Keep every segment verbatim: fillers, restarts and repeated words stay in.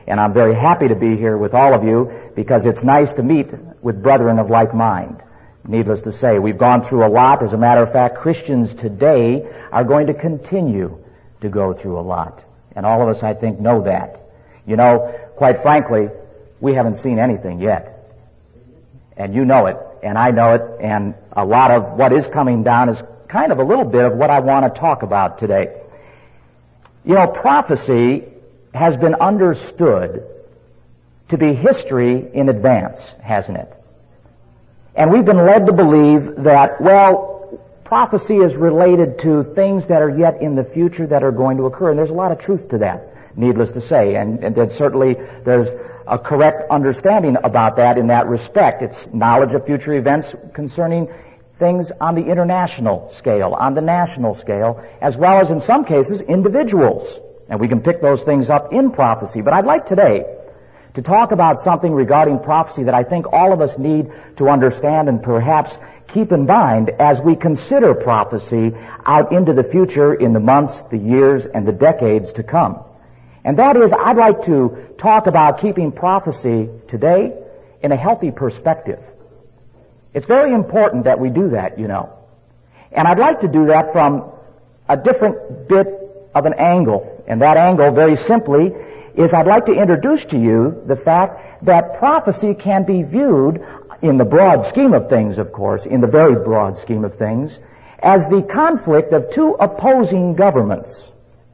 And I'm very happy to be here with all of you because it's nice to meet with brethren of like mind. Needless to say, we've gone through a lot. As a matter of fact, Christians today are going to continue to go through a lot. And all of us, I think, know that. You know, quite frankly, we haven't seen anything yet. And you know it, and I know it, and a lot of what is coming down is kind of a little bit of what I want to talk about today. You know, prophecy has been understood to be history in advance, hasn't it? And we've been led to believe that, well, prophecy is related to things that are yet in the future that are going to occur, and there's a lot of truth to that, needless to say, and, and then certainly there's a correct understanding about that in that respect. It's knowledge of future events concerning things on the international scale, on the national scale, as well as in some cases individuals. And we can pick those things up in prophecy. But I'd like today to talk about something regarding prophecy that I think all of us need to understand and perhaps keep in mind as we consider prophecy out into the future in the months, the years, and the decades to come. And that is, I'd like to talk about keeping prophecy today in a healthy perspective. It's very important that we do that, you know. And I'd like to do that from a different bit of an angle. And that angle, very simply, is I'd like to introduce to you the fact that prophecy can be viewed, in the broad scheme of things, of course, in the very broad scheme of things, as the conflict of two opposing governments.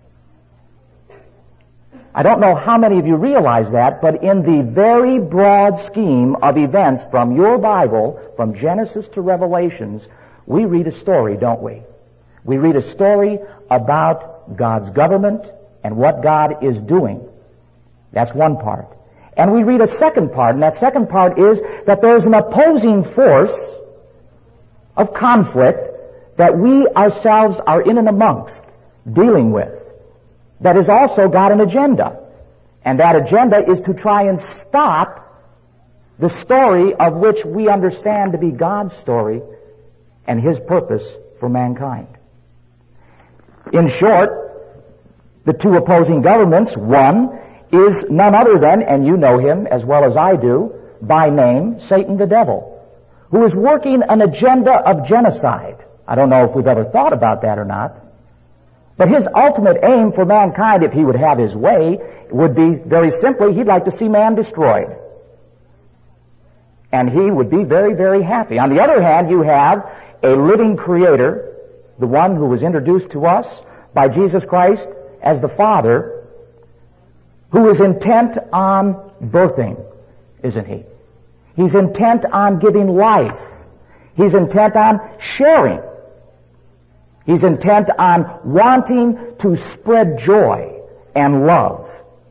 I don't know how many of you realize that, but in the very broad scheme of events from your Bible, from Genesis to Revelations, we read a story, don't we? We read a story about God's government and what God is doing. That's one part. And we read a second part, and that second part is that there's an opposing force of conflict that we ourselves are in and amongst, dealing with, that has also got an agenda. And that agenda is to try and stop the story of which we understand to be God's story and His purpose for mankind. In short, the two opposing governments, one is none other than, and you know him as well as I do, by name, Satan the devil, who is working an agenda of genocide. I don't know if we've ever thought about that or not. But his ultimate aim for mankind, if he would have his way, would be very simply, he'd like to see man destroyed. And he would be very, very happy. On the other hand, you have a living creator, the one who was introduced to us by Jesus Christ as the Father, who is intent on birthing, isn't he? He's intent on giving life. He's intent on sharing. He's intent on wanting to spread joy and love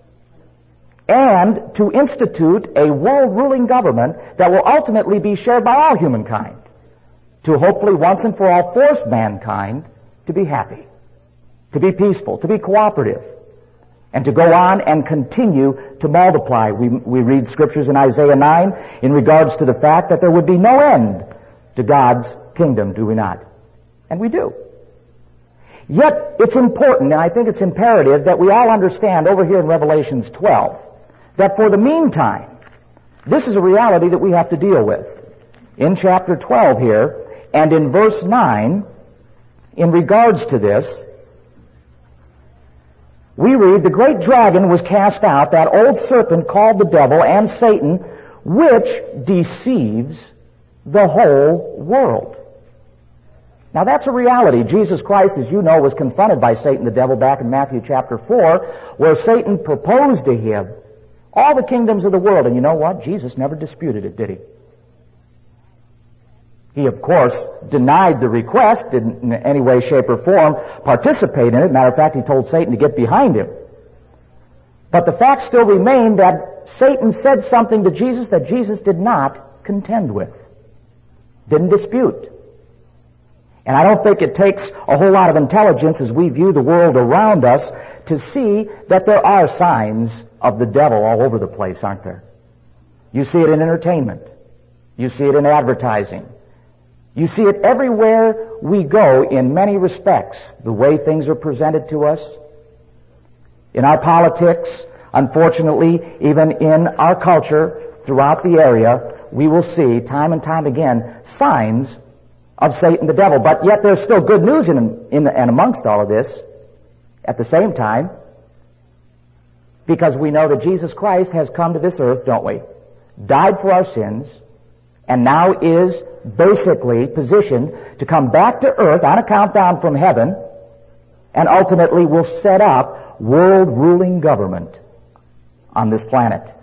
and to institute a world-ruling government that will ultimately be shared by all humankind, to hopefully once and for all force mankind to be happy, to be peaceful, to be cooperative, and to go on and continue to multiply. We, we read scriptures in Isaiah nine in regards to the fact that there would be no end to God's kingdom, do we not? And we do. Yet, it's important, and I think it's imperative, that we all understand over here in Revelations twelve, that for the meantime, this is a reality that we have to deal with. In chapter twelve here, and in verse nine, in regards to this, we read, the great dragon was cast out, that old serpent called the devil and Satan, which deceives the whole world. Now that's a reality. Jesus Christ, as you know, was confronted by Satan the devil back in Matthew chapter four, where Satan proposed to him all the kingdoms of the world. And you know what? Jesus never disputed it, did he? He, of course, denied the request, didn't in any way, shape, or form participate in it. Matter of fact, he told Satan to get behind him. But the fact still remained that Satan said something to Jesus that Jesus did not contend with, didn't dispute. And I don't think it takes a whole lot of intelligence as we view the world around us to see that there are signs of the devil all over the place, aren't there? You see it in entertainment. You see it in advertising. You see it everywhere we go in many respects. The way things are presented to us. In our politics, Unfortunately, even in our culture, throughout the area, we will see time and time again signs of Satan the devil. But yet there's still good news in, in and amongst all of this at the same time, because we know that Jesus Christ has come to this earth, don't we? Died for our sins, and now is basically positioned to come back to earth on a countdown from heaven, and ultimately will set up world-ruling government on this planet.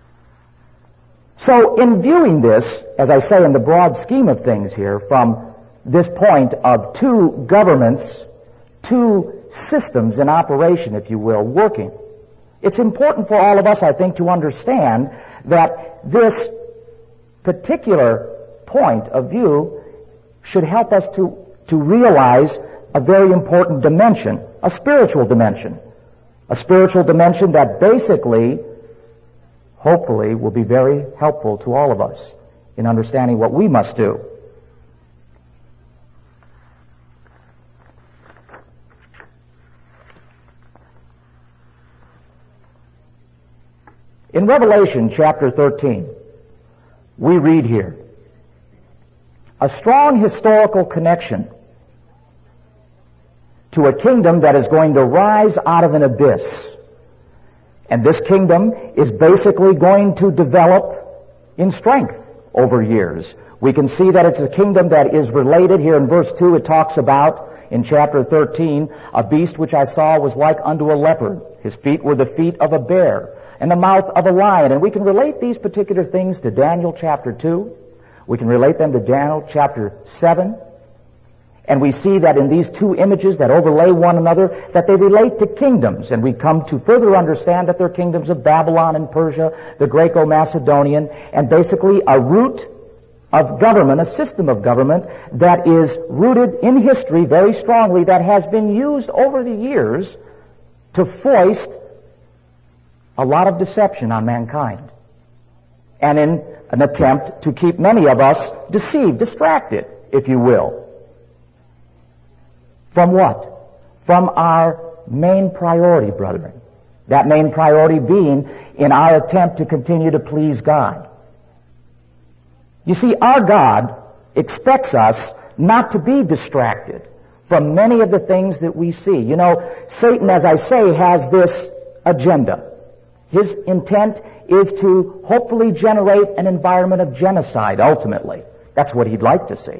So in viewing this, as I say in the broad scheme of things here, from this point of two governments, two systems in operation, if you will, working, it's important for all of us, I think, to understand that this particular point of view should help us to, to realize a very important dimension, a spiritual dimension. A spiritual dimension that basically, hopefully, will be very helpful to all of us in understanding what we must do. In Revelation chapter thirteen, we read here a strong historical connection to a kingdom that is going to rise out of an abyss. And this kingdom is basically going to develop in strength over years. We can see that it's a kingdom that is related. Here in verse two, it talks about, in chapter thirteen, a beast which I saw was like unto a leopard. His feet were the feet of a bear, and the mouth of a lion. And we can relate these particular things to Daniel chapter two. We can relate them to Daniel chapter seven. And we see that in these two images that overlay one another, that they relate to kingdoms. And we come to further understand that they're kingdoms of Babylon and Persia, the Greco-Macedonian, and basically a root of government, a system of government that is rooted in history very strongly, that has been used over the years to foist a lot of deception on mankind, and in an attempt to keep many of us deceived, distracted, if you will. From what? From our main priority, brethren. That main priority being in our attempt to continue to please God. You see, our God expects us not to be distracted from many of the things that we see. You know, Satan, as I say, has this agenda. His intent is to hopefully generate an environment of genocide, ultimately. That's what he'd like to see.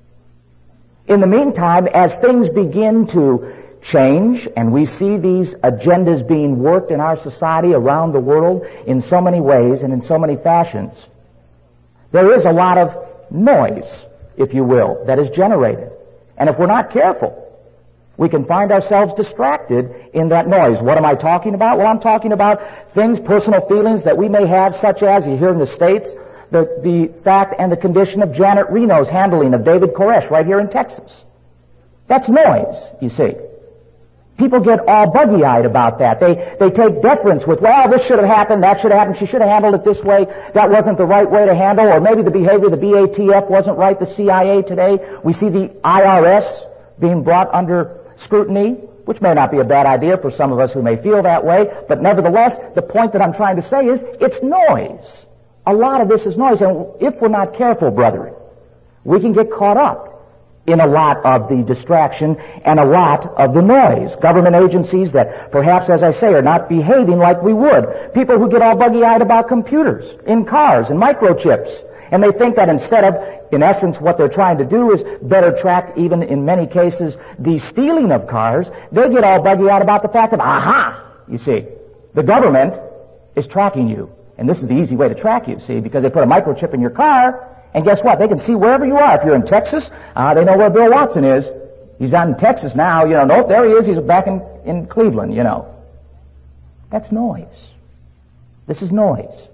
In the meantime, as things begin to change, and we see these agendas being worked in our society around the world in so many ways and in so many fashions, there is a lot of noise, if you will, that is generated. And if we're not careful, we can find ourselves distracted in that noise. What am I talking about? Well, I'm talking about things, personal feelings that we may have, such as, you hear in the States, the, the fact and the condition of Janet Reno's handling of David Koresh right here in Texas. That's noise, you see. People get all buggy-eyed about that. They, they take deference with, well, this should have happened, that should have happened, she should have handled it this way, that wasn't the right way to handle, or maybe the behavior of the B A T F wasn't right, the C I A today. We see the I R S being brought under scrutiny, which may not be a bad idea for some of us who may feel that way, but nevertheless, the point that I'm trying to say is, it's noise. A lot of this is noise, and if we're not careful, brethren, we can get caught up in a lot of the distraction and a lot of the noise. Government agencies that perhaps, as I say, are not behaving like we would. People who get all buggy-eyed about computers in cars and microchips. And they think that instead of, in essence, what they're trying to do is better track, even in many cases, the stealing of cars, they get all buggy-eyed about the fact of, aha, you see, the government is tracking you. And this is the easy way to track you, see, because they put a microchip in your car, and guess what? They can see wherever you are. If you're in Texas, uh, they know where Bill Watson is. He's not in Texas now, you know, nope, there he is, he's back in, in Cleveland, you know. That's noise. This is noise.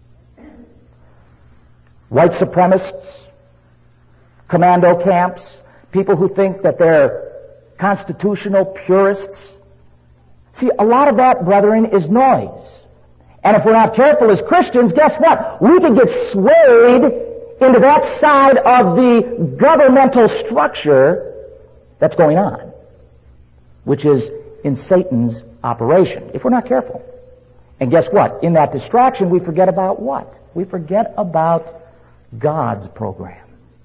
White supremacists, commando camps, people who think that they're constitutional purists. See, a lot of that, brethren, is noise. And if we're not careful as Christians, guess what? We can get swayed into that side of the governmental structure that's going on, which is in Satan's operation, if we're not careful. And guess what? In that distraction, we forget about what? We forget about God's program.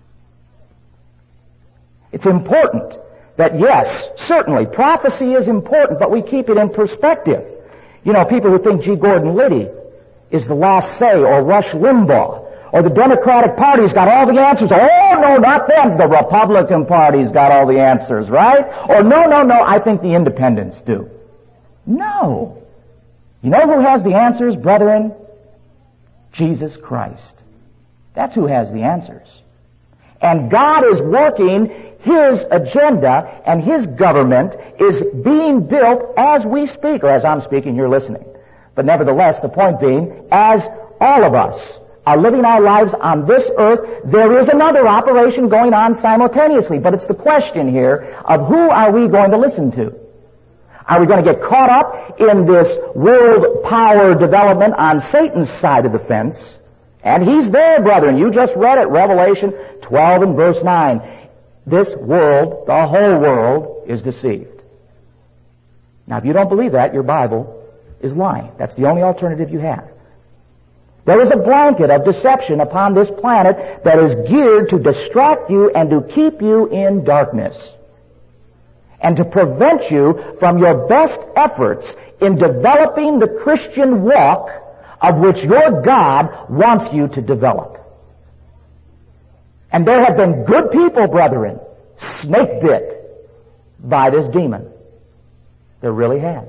It's important that, yes, certainly, prophecy is important, but we keep it in perspective. You know, people who think G. Gordon Liddy is the last say, or Rush Limbaugh, or the Democratic Party's got all the answers. Oh, no, not them. The Republican Party's got all the answers, right? Or no, no, no, I think the independents do. No. You know who has the answers, brethren? Jesus Christ. That's who has the answers. And God is working His agenda, and His government is being built as we speak, or as I'm speaking, you're listening. But nevertheless, the point being, as all of us are living our lives on this earth, there is another operation going on simultaneously. But it's the question here of who are we going to listen to? Are we going to get caught up in this world power development on Satan's side of the fence? And he's there, brethren. You just read it, Revelation twelve and verse nine. This world, the whole world, is deceived. Now, if you don't believe that, your Bible is lying. That's the only alternative you have. There is a blanket of deception upon this planet that is geared to distract you and to keep you in darkness, and to prevent you from your best efforts in developing the Christian walk of which your God wants you to develop. And there have been good people, brethren, snake bit by this demon. There really has.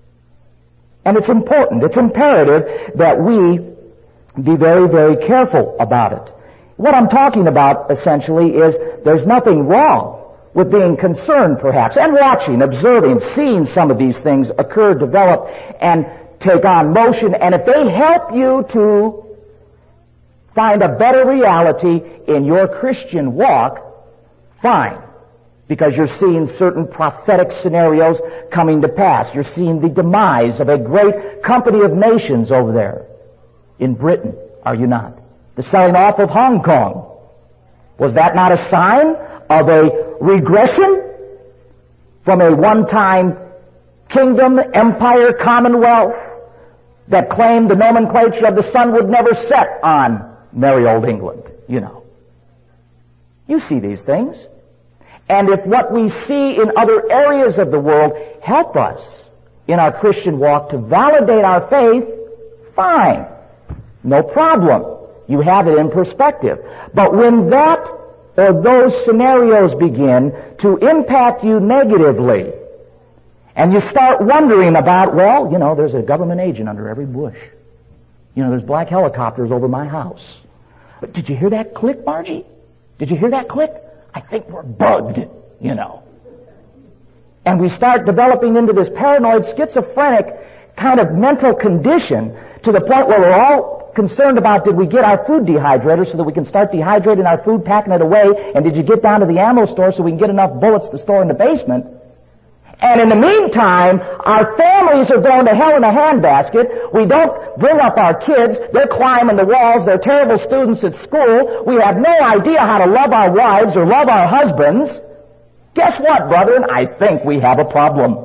And it's important, it's imperative that we be very, very careful about it. What I'm talking about, essentially, is there's nothing wrong with being concerned, perhaps, and watching, observing, seeing some of these things occur, develop, and take on motion. And if they help you to find a better reality in your Christian walk, fine. Because you're seeing certain prophetic scenarios coming to pass. You're seeing the demise of a great company of nations over there in Britain, are you not? The selling off of Hong Kong. Was that not a sign of a regression from a one-time kingdom, empire, commonwealth that claimed the nomenclature of the sun would never set on merry old England, you know? You see these things. And if what we see in other areas of the world help us in our Christian walk to validate our faith, fine. No problem. You have it in perspective. But when that or those scenarios begin to impact you negatively, and you start wondering about, well, you know, there's a government agent under every bush. You know, there's black helicopters over my house. But did you hear that click, Margie? Did you hear that click? I think we're bugged, you know. And we start developing into this paranoid, schizophrenic kind of mental condition to the point where we're all concerned about, did we get our food dehydrator so that we can start dehydrating our food, packing it away, and did you get down to the ammo store so we can get enough bullets to store in the basement? And in the meantime, our families are going to hell in a handbasket. We don't bring up our kids. They're climbing the walls. They're terrible students at school. We have no idea how to love our wives or love our husbands. Guess what, brethren? I think we have a problem.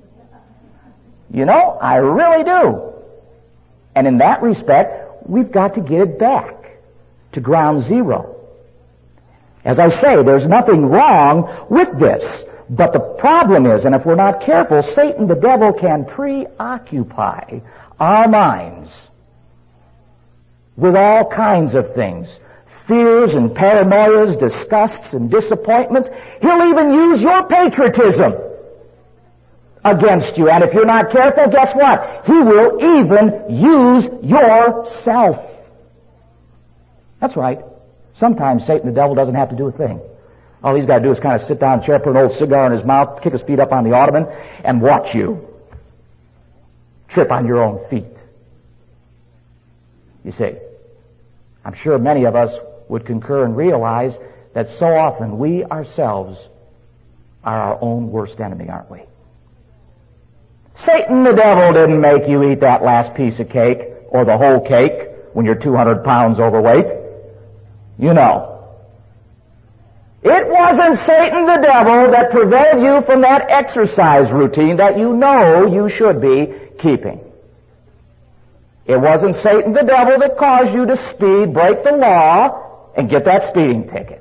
You know, I really do. And in that respect, we've got to get it back to ground zero. As I say, there's nothing wrong with this. But the problem is, and if we're not careful, Satan, the devil, can preoccupy our minds with all kinds of things. Fears and paranoias, disgusts and disappointments. He'll even use your patriotism against you. And if you're not careful, guess what? He will even use yourself. That's right. Sometimes Satan, the devil, doesn't have to do a thing. All he's got to do is kind of sit down in a chair, put an old cigar in his mouth, kick his feet up on the ottoman, and watch you trip on your own feet. You see, I'm sure many of us would concur and realize that so often we ourselves are our own worst enemy, aren't we? Satan, the devil, didn't make you eat that last piece of cake or the whole cake when you're two hundred pounds overweight. You know. It wasn't Satan the devil that prevented you from that exercise routine that you know you should be keeping. It wasn't Satan the devil that caused you to speed, break the law, and get that speeding ticket.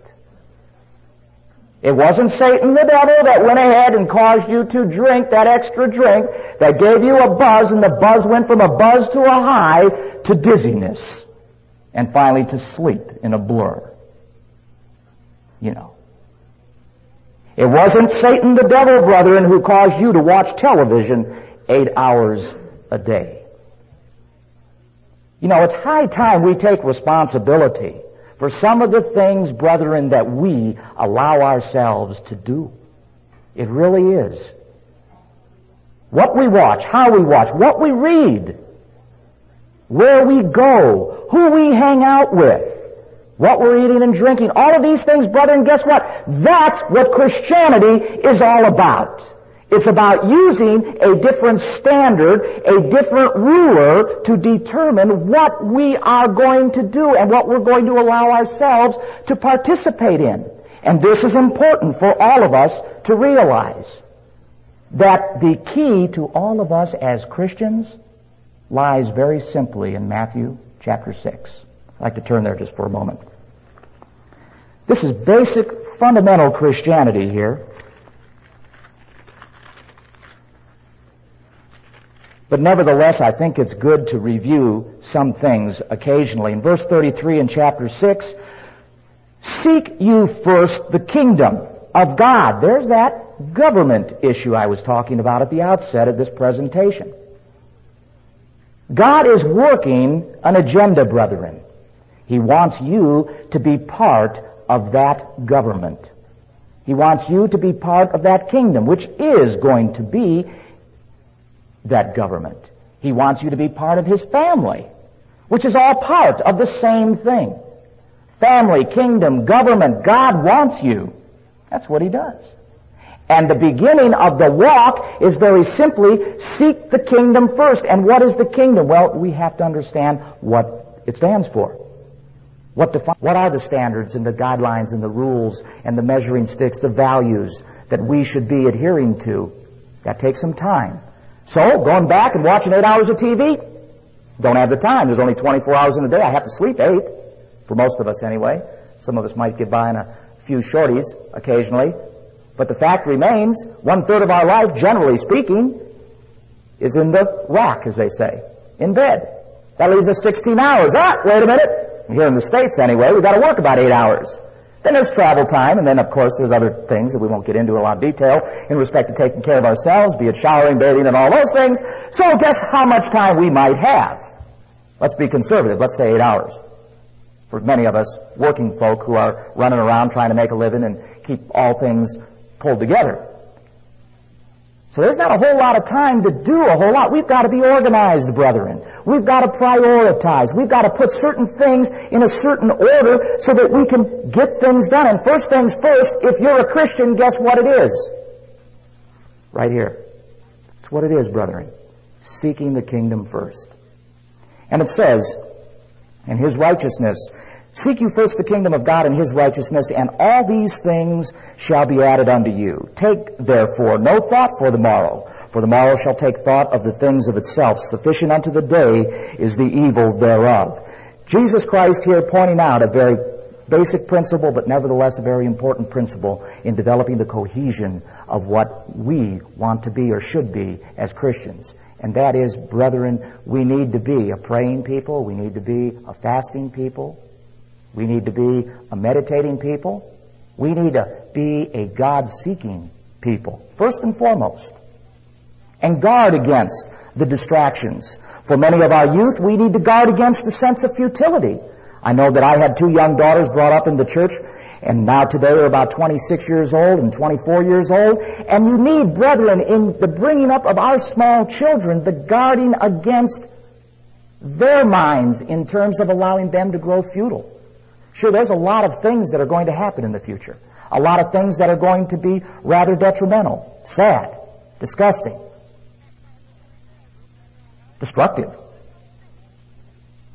It wasn't Satan the devil that went ahead and caused you to drink that extra drink that gave you a buzz, and the buzz went from a buzz to a high to dizziness, and finally to sleep in a blur. You know. It wasn't Satan the devil, brethren, who caused you to watch television eight hours a day. You know, it's high time we take responsibility for some of the things, brethren, that we allow ourselves to do. It really is. What we watch, how we watch, what we read, where we go, who we hang out with, what we're eating and drinking, all of these things, brethren, guess what? That's what Christianity is all about. It's about using a different standard, a different ruler to determine what we are going to do and what we're going to allow ourselves to participate in. And this is important for all of us to realize, that the key to all of us as Christians lies very simply in Matthew chapter six. I'd like to turn there just for a moment. This is basic, fundamental Christianity here. But nevertheless, I think it's good to review some things occasionally. In verse thirty-three in chapter six, seek you first the kingdom of God. There's that government issue I was talking about at the outset of this presentation. God is working an agenda, brethren. He wants you to be part of that government. He wants you to be part of that kingdom, which is going to be that government. He wants you to be part of His family, which is all part of the same thing. Family, kingdom, government, God wants you. That's what He does. And the beginning of the walk is very simply, seek the kingdom first. And what is the kingdom? Well, we have to understand what it stands for. What, defi- what are the standards and the guidelines and the rules and the measuring sticks, the values that we should be adhering to? That takes some time. So, going back and watching eight hours of T V, don't have the time. There's only twenty-four hours in a day. I have to sleep eight, for most of us anyway. Some of us might get by in a few shorties occasionally. But the fact remains, one-third of our life, generally speaking, is in the rack, as they say, in bed. That leaves us sixteen hours. Ah, wait a minute. Here in the States, anyway, we've got to work about eight hours. Then there's travel time, and then, of course, there's other things that we won't get into in a lot of detail in respect to taking care of ourselves, be it showering, bathing, and all those things. So guess how much time we might have? Let's be conservative. Let's say eight hours. For many of us working folk who are running around trying to make a living and keep all things pulled together. So there's not a whole lot of time to do a whole lot. We've got to be organized, brethren. We've got to prioritize. We've got to put certain things in a certain order so that we can get things done. And first things first, if you're a Christian, guess what it is? Right here. It's what it is, brethren. Seeking the kingdom first. And it says, and His righteousness, seek you first the kingdom of God and His righteousness, and all these things shall be added unto you. Take, therefore, no thought for the morrow, for the morrow shall take thought of the things of itself. Sufficient unto the day is the evil thereof. Jesus Christ here pointing out a very basic principle, but nevertheless a very important principle in developing the cohesion of what we want to be or should be as Christians. And that is, brethren, we need to be a praying people. We need to be a fasting people. We need to be a meditating people. We need to be a God-seeking people, first and foremost. And guard against the distractions. For many of our youth, we need to guard against the sense of futility. I know that I had two young daughters brought up in the church, and now today are about twenty-six years old and twenty-four years old. And you need, brethren, in the bringing up of our small children, the guarding against their minds in terms of allowing them to grow futile. Sure, there's a lot of things that are going to happen in the future. A lot of things that are going to be rather detrimental, sad, disgusting, destructive.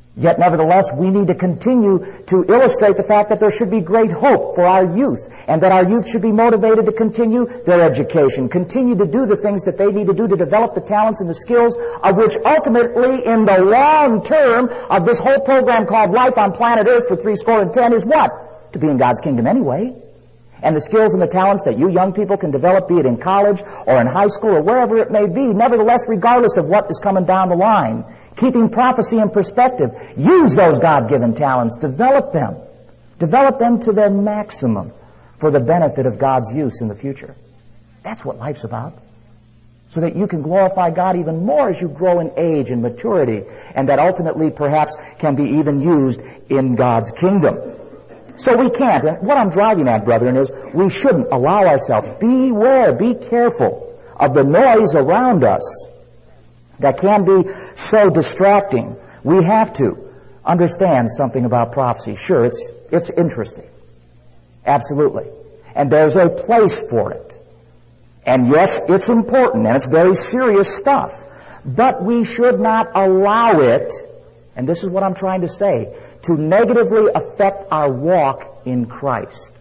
Yet nevertheless, we need to continue to illustrate the fact that there should be great hope for our youth, and that our youth should be motivated to continue their education, continue to do the things that they need to do to develop the talents and the skills of which ultimately, in the long term of this whole program called Life on Planet Earth for three score and ten, is what? To be in God's kingdom anyway. And the skills and the talents that you young people can develop, be it in college or in high school or wherever it may be, nevertheless, regardless of what is coming down the line, keeping prophecy in perspective, use those God-given talents, develop them. Develop them to their maximum for the benefit of God's use in the future. That's what life's about. So that you can glorify God even more as you grow in age and maturity, and that ultimately perhaps can be even used in God's kingdom. So we can't, and what I'm driving at, brethren, is we shouldn't allow ourselves, beware, be careful of the noise around us that can be so distracting. We have to understand something about prophecy. Sure, it's, it's interesting. Absolutely. And there's a place for it. And yes, it's important, and it's very serious stuff. But we should not allow it, and this is what I'm trying to say, to negatively affect our walk in Christ.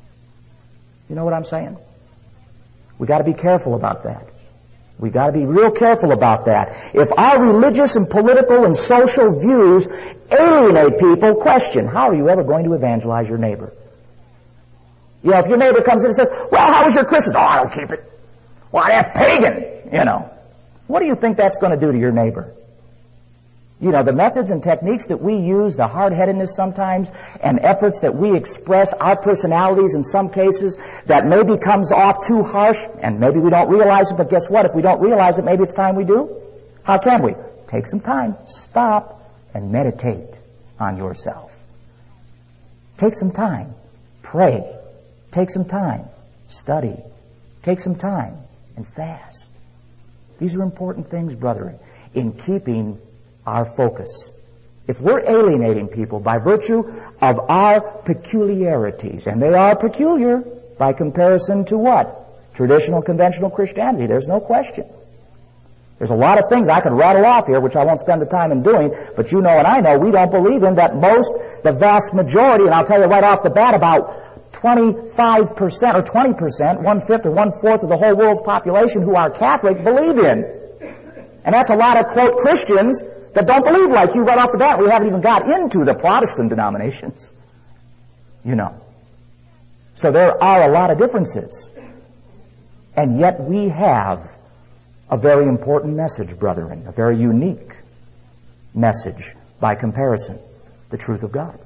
You know what I'm saying? We got to be careful about that. We got to be real careful about that. If our religious and political and social views alienate people, question, how are you ever going to evangelize your neighbor? You know, if your neighbor comes in and says, well, how was your Christmas? Oh, I don't keep it. Well, that's pagan, you know. What do you think that's going to do to your neighbor? You know, the methods and techniques that we use, the hard-headedness sometimes, and efforts that we express, our personalities in some cases, that maybe comes off too harsh, and maybe we don't realize it, but guess what? If we don't realize it, maybe it's time we do. How can we? Take some time, stop, and meditate on yourself. Take some time, pray. Take some time, study. Take some time, and fast. These are important things, brethren, in keeping our focus. If we're alienating people by virtue of our peculiarities, and they are peculiar by comparison to what? Traditional, conventional Christianity. There's no question. There's a lot of things I could rattle off here, which I won't spend the time in doing, but you know and I know we don't believe in that most, the vast majority, and I'll tell you right off the bat, about twenty-five percent or twenty percent, one-fifth or one-fourth of the whole world's population who are Catholic believe in. And that's a lot of, quote, Christians that don't believe like you right off the bat. We haven't even got into the Protestant denominations. You know. So there are a lot of differences. And yet we have a very important message, brethren, a very unique message by comparison, the truth of God.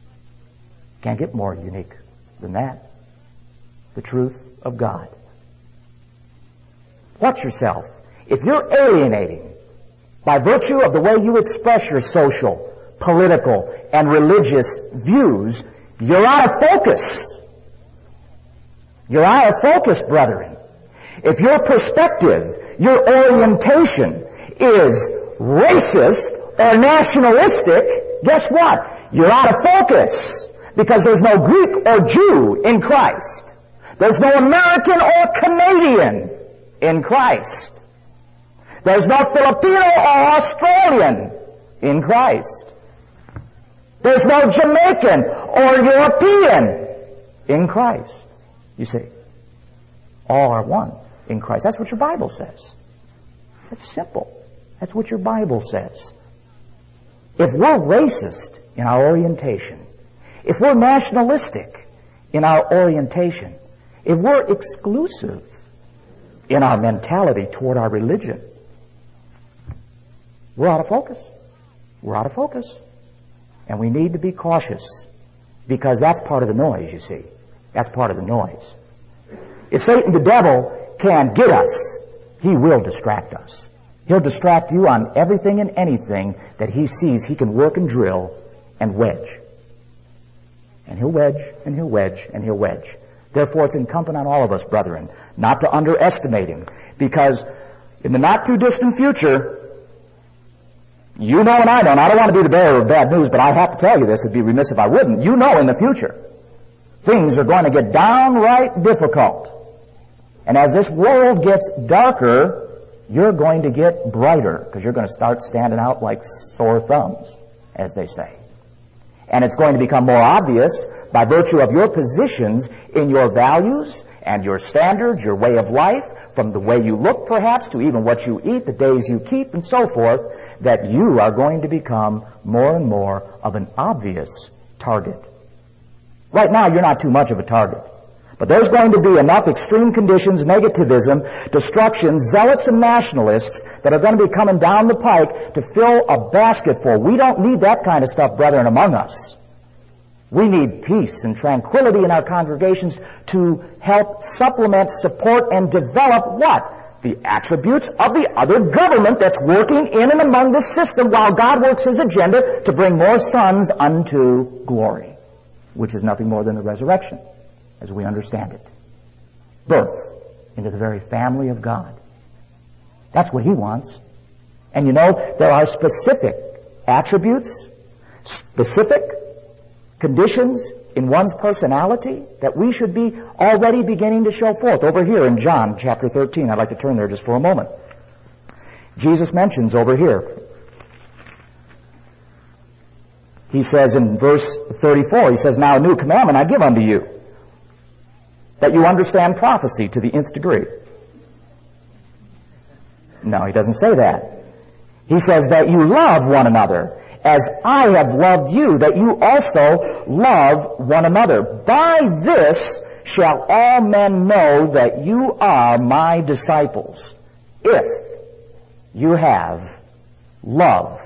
Can't get more unique than that. The truth of God. Watch yourself. If you're alienating by virtue of the way you express your social, political, and religious views, you're out of focus. You're out of focus, brethren. If your perspective, your orientation is racist or nationalistic, guess what? You're out of focus. Because there's no Greek or Jew in Christ. There's no American or Canadian in Christ. There's no Filipino or Australian in Christ. There's no Jamaican or European in Christ. You see, all are one in Christ. That's what your Bible says. That's simple. That's what your Bible says. If we're racist in our orientation, if we're nationalistic in our orientation, if we're exclusive in our mentality toward our religion, we're out of focus. We're out of focus. And we need to be cautious, because that's part of the noise, you see. That's part of the noise. If Satan, the devil, can get us, he will distract us. He'll distract you on everything and anything that he sees he can work and drill and wedge. And he'll wedge, and he'll wedge, and he'll wedge. Therefore, it's incumbent on all of us, brethren, not to underestimate him. Because in the not-too-distant future, you know and I know, and I don't want to be the bearer of bad news, but I have to tell you this, it'd be remiss if I wouldn't. You know in the future, things are going to get downright difficult. And as this world gets darker, you're going to get brighter, because you're going to start standing out like sore thumbs. as they say. And it's going to become more obvious by virtue of your positions in your values and your standards, your way of life, from the way you look perhaps to even what you eat, the days you keep, and so forth, that you are going to become more and more of an obvious target. Right now, you're not too much of a target. But there's going to be enough extreme conditions, negativism, destruction, zealots and nationalists that are going to be coming down the pike to fill a basket full. We don't need that kind of stuff, brethren, among us. We need peace and tranquility in our congregations to help supplement, support, and develop what? The attributes of the other government that's working in and among this system while God works His agenda to bring more sons unto glory, which is nothing more than the resurrection, as we understand it. Birth into the very family of God. That's what He wants. And you know, there are specific attributes, specific conditions in one's personality that we should be already beginning to show forth. Over here in John chapter thirteen, I'd like to turn there just for a moment. Jesus mentions over here, He says in verse thirty-four, He says, "Now a new commandment I give unto you, that you understand prophecy to the nth degree." No, He doesn't say that. He says that you love one another as I have loved you, that you also love one another. By this shall all men know that you are my disciples, if you have love,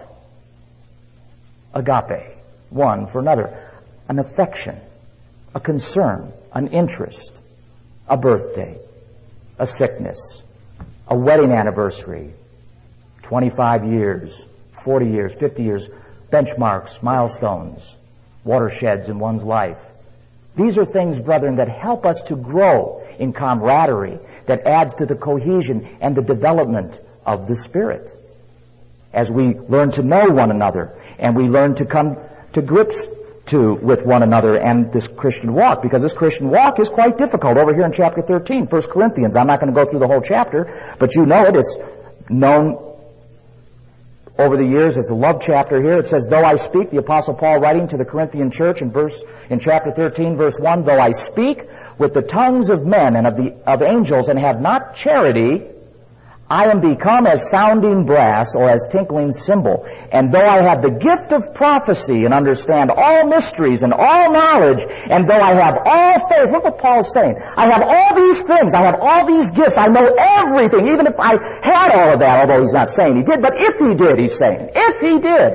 agape, one for another, an affection, a concern, an interest, a birthday, a sickness, a wedding anniversary, twenty-five years, forty years, fifty years, benchmarks, milestones, watersheds in one's life. These are things, brethren, that help us to grow in camaraderie, that adds to the cohesion and the development of the Spirit. As we learn to know one another and we learn to come to grips to with one another and this Christian walk, because this Christian walk is quite difficult. Over here in chapter thirteen, First Corinthians, I'm not going to go through the whole chapter, but you know it. It's known over the years as the love chapter here. It says, "Though I speak," the Apostle Paul writing to the Corinthian church in verse in chapter thirteen, verse one, "Though I speak with the tongues of men and of the of angels and have not charity, I am become as sounding brass or as tinkling cymbal. And though I have the gift of prophecy and understand all mysteries and all knowledge, and though I have all faith," look what Paul's saying, "I have all these things, I have all these gifts, I know everything, even if I had all of that," although he's not saying he did, but if he did, he's saying, if he did.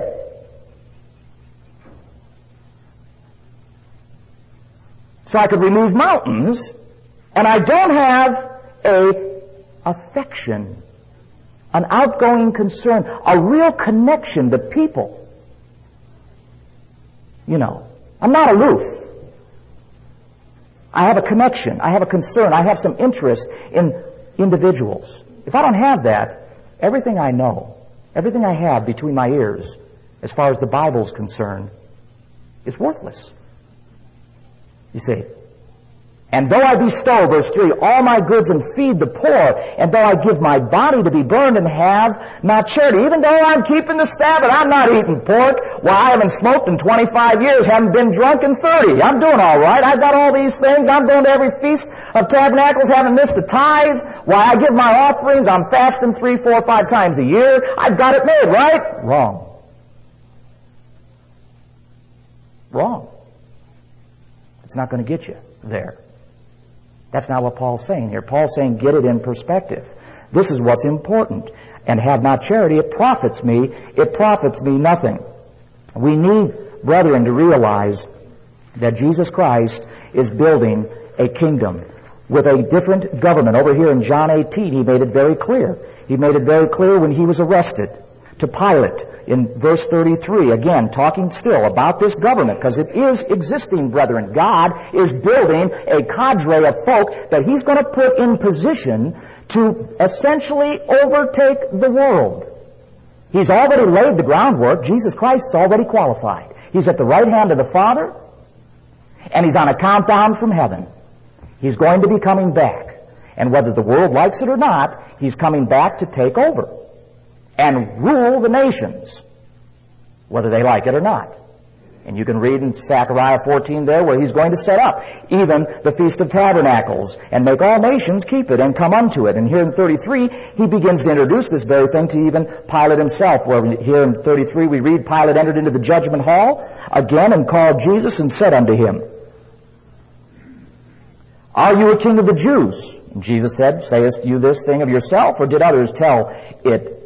So I could remove mountains, and I don't have a affection, an outgoing concern, a real connection to people. You know, I'm not aloof. I have a connection. I have a concern. I have some interest in individuals. If I don't have that, everything I know, everything I have between my ears, as far as the Bible's concerned, is worthless. You see, "And though I bestow," verse three, "all my goods and feed the poor, and though I give my body to be burned and have not charity," even though I'm keeping the Sabbath, I'm not eating pork, well, I haven't smoked in twenty-five years, haven't been drunk in thirty, I'm doing all right, I've got all these things, I'm going to every Feast of Tabernacles, haven't missed a tithe, why, I give my offerings, I'm fasting three, four, five times a year, I've got it made, right? Wrong. Wrong. It's not going to get you there. That's not what Paul's saying here. Paul's saying, get it in perspective. This is what's important. "And have not charity, it profits me, it profits me nothing." We need, brethren, to realize that Jesus Christ is building a kingdom with a different government. Over here in John eighteen, he made it very clear. He made it very clear when he was arrested to Pilate in verse thirty-three, again, talking still about this government, because it is existing, brethren. God is building a cadre of folk that He's going to put in position to essentially overtake the world. He's already laid the groundwork. Jesus Christ is already qualified. He's at the right hand of the Father, and He's on a countdown from heaven. He's going to be coming back. And whether the world likes it or not, He's coming back to take over and rule the nations. whether they like it or not. And you can read in Zechariah fourteen there where he's going to set up even the Feast of Tabernacles and make all nations keep it and come unto it. And here in thirty-three, he begins to introduce this very thing to even Pilate himself, where we, here in thirty-three we read, Pilate entered into the judgment hall again and called Jesus and said unto him, Are you a king of the Jews? And Jesus said, Sayest you this thing of yourself, or did others tell it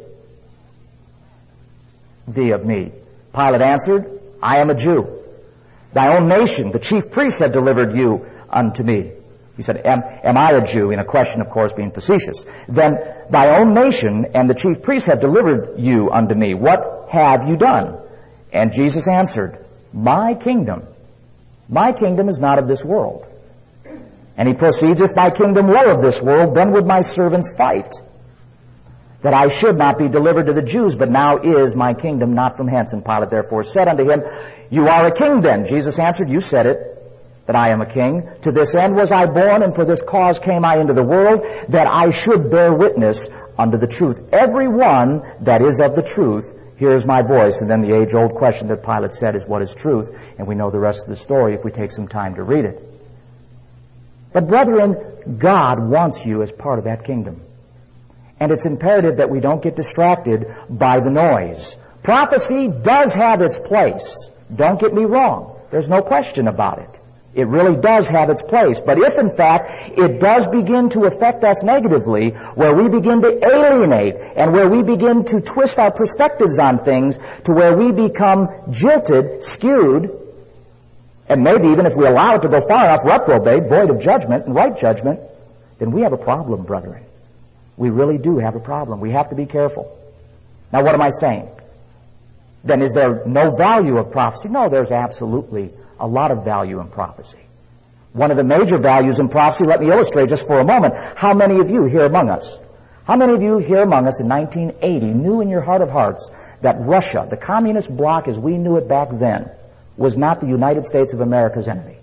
thee of me? Pilate answered, I am a Jew. Thy own nation, the chief priests, have delivered you unto me. He said, am, am I a Jew? In a question, of course, being facetious. Then thy own nation and the chief priests have delivered you unto me. What have you done? And Jesus answered, My kingdom, my kingdom is not of this world. And he proceeds, If my kingdom were of this world, then would my servants fight, that I should not be delivered to the Jews, but now is my kingdom not from hence. And Pilate therefore said unto him, You are a king then. Jesus answered, You said it, that I am a king. To this end was I born, and for this cause came I into the world, that I should bear witness unto the truth. Every one that is of the truth hears my voice. And then the age-old question that Pilate said is, What is truth? And we know the rest of the story if we take some time to read it. But brethren, God wants you as part of that kingdom. And it's imperative that we don't get distracted by the noise. Prophecy does have its place. Don't get me wrong. There's no question about it. It really does have its place. But if, in fact, it does begin to affect us negatively, where we begin to alienate and where we begin to twist our perspectives on things to where we become jilted, skewed, and maybe even if we allow it to go far enough, reprobate, void of judgment and right judgment, then we have a problem, brethren. We really do have a problem. We have to be careful. Now, what am I saying? Then is there no value of prophecy? No, there's absolutely a lot of value in prophecy. One of the major values in prophecy, let me illustrate just for a moment. How many of you here among us, how many of you here among us in nineteen eighty knew in your heart of hearts that Russia, the communist bloc as we knew it back then, was not the United States of America's enemy?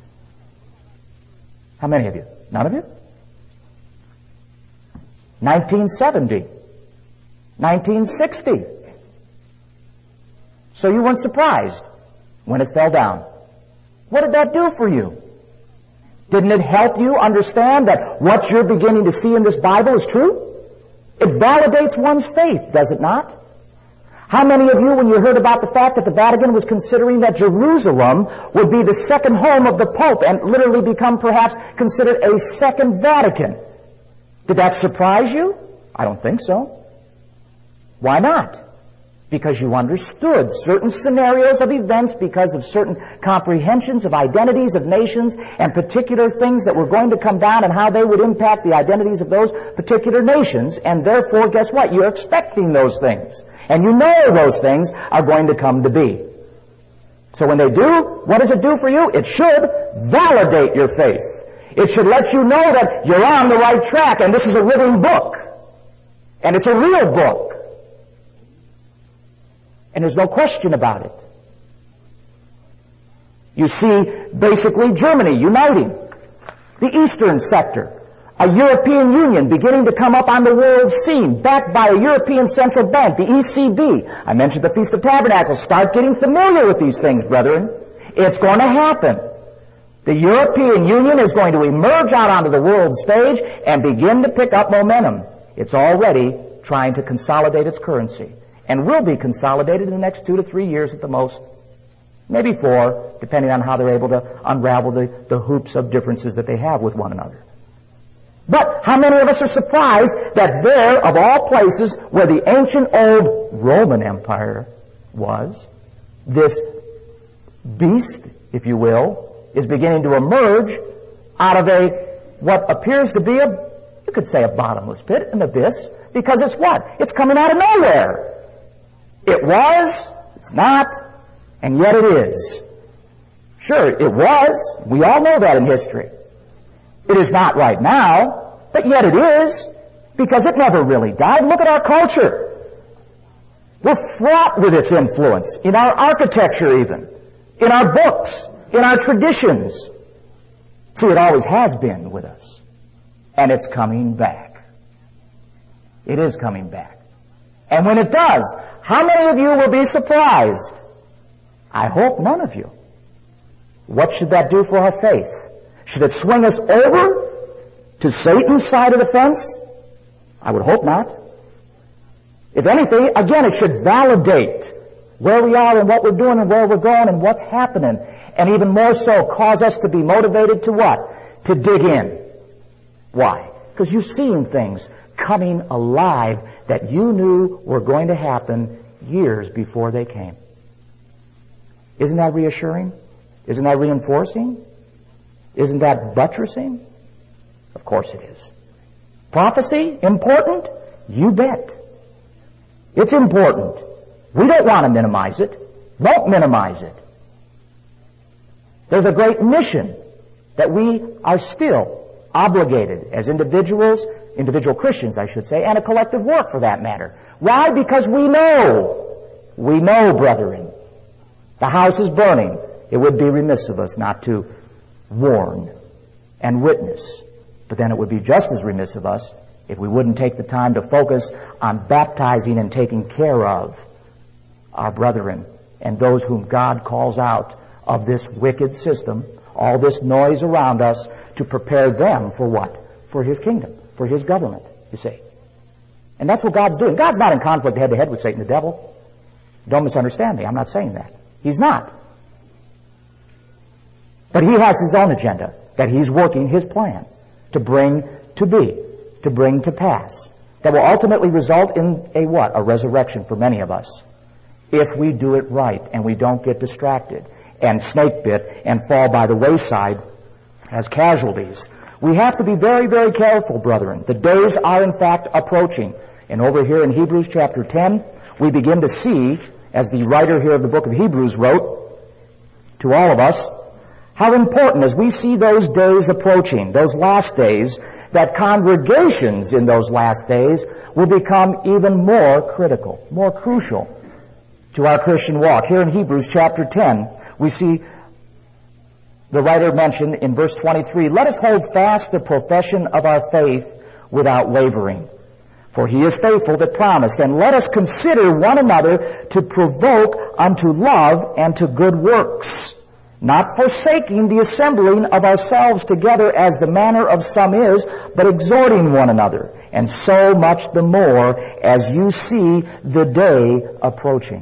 How many of you? None of you? nineteen seventy, nineteen sixty. So you weren't surprised when it fell down. What did that do for you? Didn't it help you understand that what you're beginning to see in this Bible is true? It validates one's faith, does it not? How many of you, when you heard about the fact that the Vatican was considering that Jerusalem would be the second home of the Pope and literally become perhaps considered a second Vatican, did that surprise you? I don't think so. Why not? Because you understood certain scenarios of events, because of certain comprehensions of identities of nations and particular things that were going to come down and how they would impact the identities of those particular nations. And therefore, guess what? You're expecting those things. And you know those things are going to come to be. So when they do, what does it do for you? It should validate your faith. It should let you know that you're on the right track, and this is a living book. And it's a real book. And there's no question about it. You see, basically, Germany uniting. The Eastern sector. A European Union beginning to come up on the world scene, backed by a European Central Bank, the E C B. I mentioned the Feast of Tabernacles. Start getting familiar with these things, brethren. It's going to happen. The European Union is going to emerge out onto the world stage and begin to pick up momentum. It's already trying to consolidate its currency, and will be consolidated in the next two to three years at the most, maybe four, depending on how they're able to unravel the, the hoops of differences that they have with one another. But how many of us are surprised that there, of all places, where the ancient old Roman Empire was, this beast, if you will, is beginning to emerge out of a, what appears to be a, you could say a bottomless pit, an abyss, because it's what? It's coming out of nowhere. It was, it's not, and yet it is. Sure, it was. We all know that in history. It is not right now, but yet it is, because it never really died. Look at our culture. We're fraught with its influence, in our architecture even, in our books, in our traditions. See, it always has been with us. And it's coming back. It is coming back. And when it does, how many of you will be surprised? I hope none of you. What should that do for our faith? Should it swing us over to Satan's side of the fence? I would hope not. If anything, again, it should validate where we are and what we're doing and where we're going and what's happening. And even more so, cause us to be motivated to what? To dig in. Why? Because you've seen things coming alive that you knew were going to happen years before they came. Isn't that reassuring? Isn't that reinforcing? Isn't that buttressing? Of course it is. Prophecy, important? You bet. It's important. We don't want to minimize it. Don't minimize it. There's a great mission that we are still obligated as individuals, individual Christians, I should say, and a collective work for that matter. Why? Because we know, we know, brethren, the house is burning. It would be remiss of us not to warn and witness. But then it would be just as remiss of us if we wouldn't take the time to focus on baptizing and taking care of our brethren and those whom God calls out of this wicked system, all this noise around us, to prepare them for what? For His kingdom, for His government, you see. And that's what God's doing. God's not in conflict head-to-head with Satan the devil. Don't misunderstand me. I'm not saying that. He's not. But He has His own agenda that He's working His plan to bring to be, to bring to pass, that will ultimately result in a what? A resurrection for many of us, if we do it right and we don't get distracted and snake bit and fall by the wayside as casualties. We have to be very, very careful, brethren. The days are in fact approaching. And over here in Hebrews chapter ten, we begin to see, as the writer here of the book of Hebrews wrote to all of us, how important, as we see those days approaching, those last days, that congregations in those last days will become even more critical, more crucial to our Christian walk. Here in Hebrews chapter ten, we see the writer mentioned in verse twenty-three, "Let us hold fast the profession of our faith without wavering. For He is faithful that promised. And let us consider one another to provoke unto love and to good works, not forsaking the assembling of ourselves together as the manner of some is, but exhorting one another, and so much the more as you see the day approaching."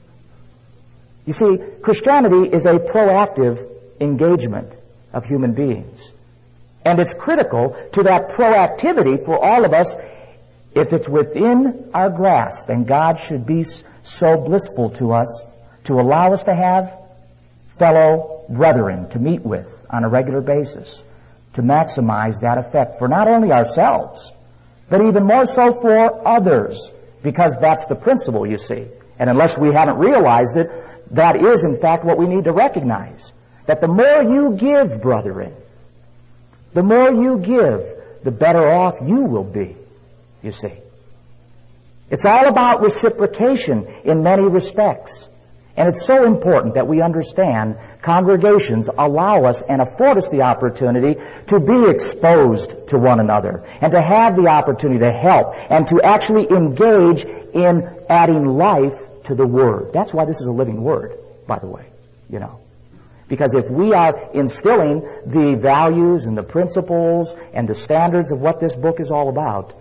You see, Christianity is a proactive engagement of human beings. And it's critical to that proactivity for all of us if it's within our grasp. And God should be so blissful to us to allow us to have fellow brethren to meet with on a regular basis, to maximize that effect for not only ourselves, but even more so for others, because that's the principle, you see. And unless we haven't realized it, that is in fact what we need to recognize. That the more you give, brethren, the more you give, the better off you will be, you see. It's all about reciprocation in many respects. And it's so important that we understand congregations allow us and afford us the opportunity to be exposed to one another and to have the opportunity to help and to actually engage in adding life to the Word. That's why this is a living Word, by the way, you know. Because if we are instilling the values and the principles and the standards of what this book is all about,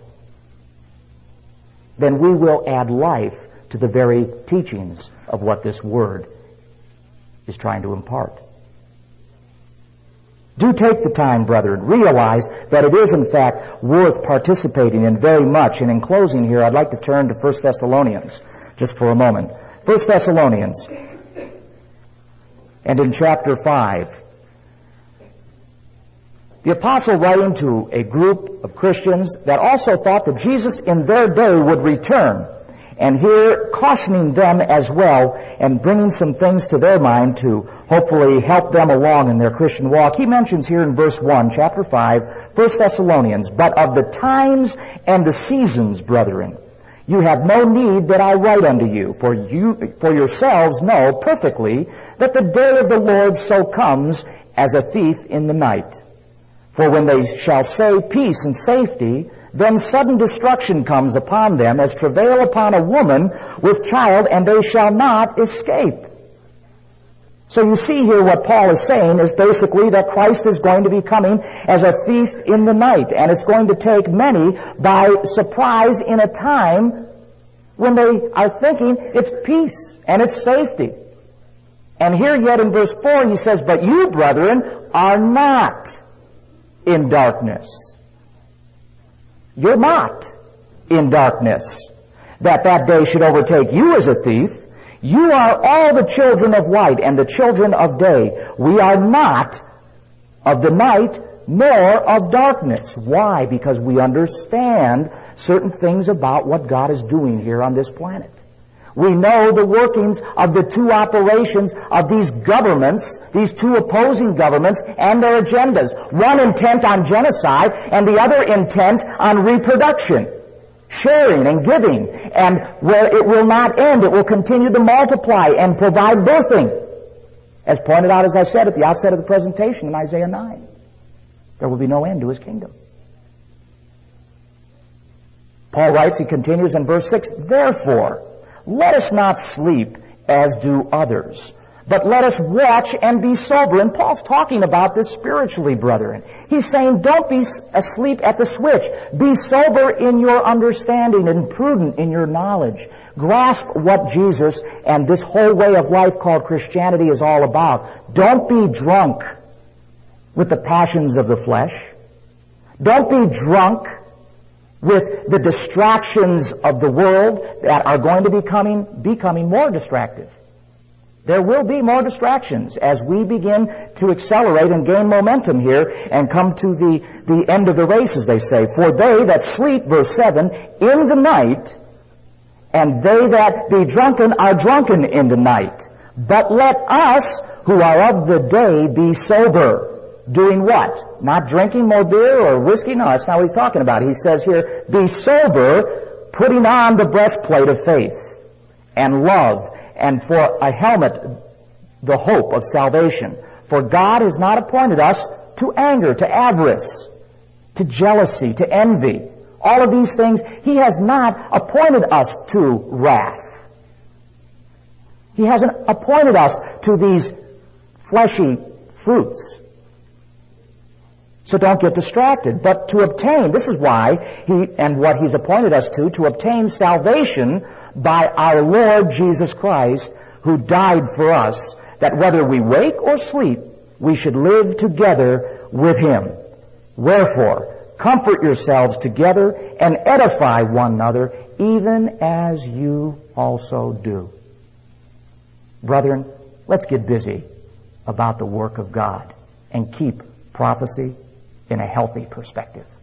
then we will add life to the very teachings of what this Word is trying to impart. Do take the time, brethren. Realize that it is, in fact, worth participating in very much. And in closing here, I'd like to turn to First Thessalonians just for a moment. First Thessalonians, and in chapter five, the apostle, writing to a group of Christians that also thought that Jesus in their day would return, and here cautioning them as well and bringing some things to their mind to hopefully help them along in their Christian walk. He mentions here in verse one, chapter five, First Thessalonians, "But of the times and the seasons, brethren, you have no need that I write unto you, for you for yourselves know perfectly that the day of the Lord so comes as a thief in the night. For when they shall say peace and safety, Then sudden destruction comes upon them as travail upon a woman with child, and they shall not escape. So you see here what Paul is saying is basically that Christ is going to be coming as a thief in the night, and it's going to take many by surprise in a time when they are thinking it's peace and it's safety. And here yet in verse four he says, but you, brethren, are not in darkness. You're not in darkness, that that day should overtake you as a thief. You are all the children of light and the children of day. We are not of the night nor of darkness. Why? Because we understand certain things about what God is doing here on this planet. We know the workings of the two operations of these governments, these two opposing governments, and their agendas. One intent on genocide and the other intent on reproduction, sharing and giving, and where it will not end, it will continue to multiply and provide birthing. As pointed out, as I said at the outset of the presentation in Isaiah nine, there will be no end to his kingdom. Paul writes, he continues in verse six, therefore, let us not sleep as do others, but let us watch and be sober. And Paul's talking about this spiritually, brethren. He's saying, don't be asleep at the switch. Be sober in your understanding and prudent in your knowledge. Grasp what Jesus and this whole way of life called Christianity is all about. Don't be drunk with the passions of the flesh. Don't be drunk with the distractions of the world that are going to be coming, becoming more distractive. There will be more distractions as we begin to accelerate and gain momentum here and come to the, the end of the race, as they say. For they that sleep, verse seven, in the night, and they that be drunken are drunken in the night. But let us, who are of the day, be sober. Doing what? Not drinking more beer or whiskey? No, that's not what he's talking about. He says here, be sober, putting on the breastplate of faith and love, and for a helmet, the hope of salvation. For God has not appointed us to anger, to avarice, to jealousy, to envy. All of these things, He has not appointed us to wrath. He hasn't appointed us to these fleshy fruits. So don't get distracted. But to obtain, this is why He, and what He's appointed us to, to obtain salvation by our Lord Jesus Christ, who died for us, that whether we wake or sleep, we should live together with Him. Wherefore, comfort yourselves together and edify one another, even as you also do. Brethren, let's get busy about the work of God and keep prophecy in a healthy perspective.